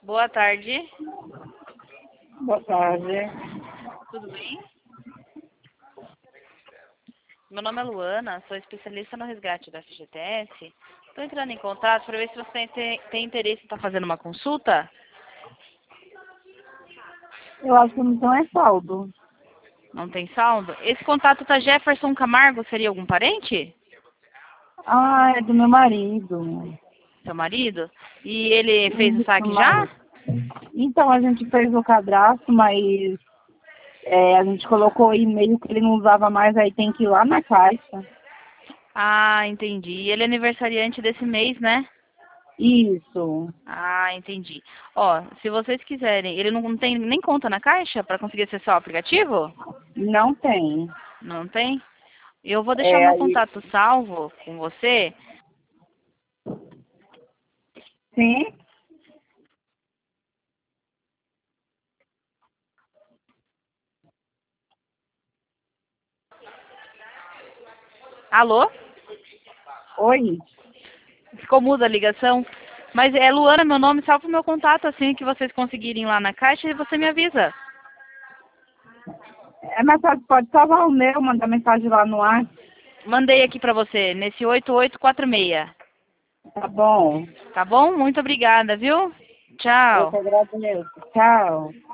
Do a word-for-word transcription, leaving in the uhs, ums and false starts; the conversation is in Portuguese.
Boa tarde. Boa tarde. Tudo bem? Meu nome é Luana, sou especialista no resgate da F G T S. Estou entrando em contato para ver se você tem, tem interesse em estar fazendo uma consulta. Eu acho que não é saldo. Não tem saldo? Esse contato tá Jefferson Camargo, seria algum parente? Ah, é do meu marido. Seu marido? E ele fez o Isso, saque já? mas... Então, a gente fez o cadastro, mas é, a gente colocou o e-mail que ele não usava mais, aí tem que ir lá na caixa. Ah, entendi. E ele é aniversariante desse mês, né? Isso. Ah, entendi. Ó, se vocês quiserem, ele não tem nem conta na Caixa para conseguir acessar o aplicativo? Não tem. Não tem? Eu vou deixar É, meu aí... contato salvo com você. Sim? Alô? Oi? Ficou muda a ligação. Mas é Luana meu nome, salva o meu contato assim que vocês conseguirem lá na Caixa e você me avisa. É mais fácil, pode salvar o meu, mandar mensagem lá no ar. Mandei aqui pra você, nesse oito oito quatro seis. Tá bom. Tá bom? Muito obrigada, viu? Eu que Tchau. agradeço. Tchau.